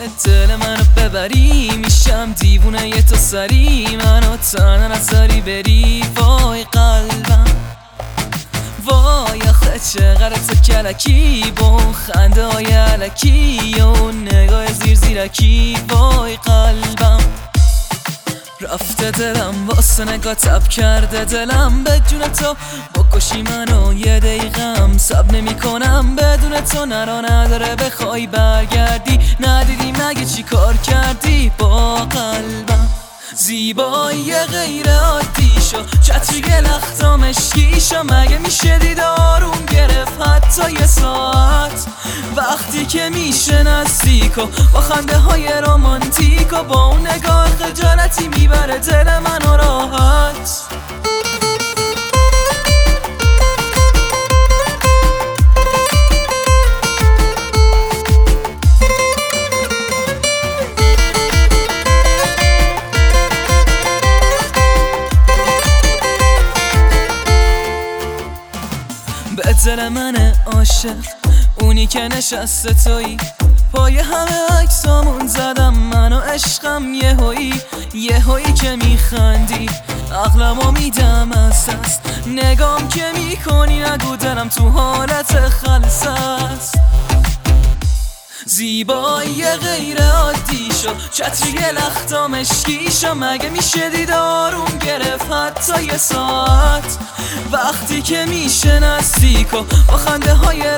دل منو ببری میشم دیوونه ی تو سری منو تنها نذاری بری وای قلبم وای آخه چقدر تو کلکی با اون خنده های علکی و اون نگاه زیر زیرکی وای قلبم رفته دلم واسه نگاه تب کرده دلم بدون تو بکشی منو یه دقیقم سب نمی کنم بدون تو نرا نداره بخوای برگردی ندیدی مگه چی کار کردی با قلبم زیبایی غیر عادی شو چتری لختام اشکی شو مگه میشه دیدارون گرفت حتی یه ساعت وقتی که میشه نزدیک و با خنده های رومانتیک و با اون نگاه خجالتی میبره دل منو راحت به دل من عاشق اونی که نشسته تویی پای همه عکسامون زدم من و عشقم یهویی که میخندی عقلمو میدم از دست نگام که میکنی نگو دلم تو حالت خلص است زیبایی غیر عادی شو چتری لختام اشکی شو مگه میشه دیدارون گرفت حتی یه ساعت وقتی که میشه نزدیک و با خنده های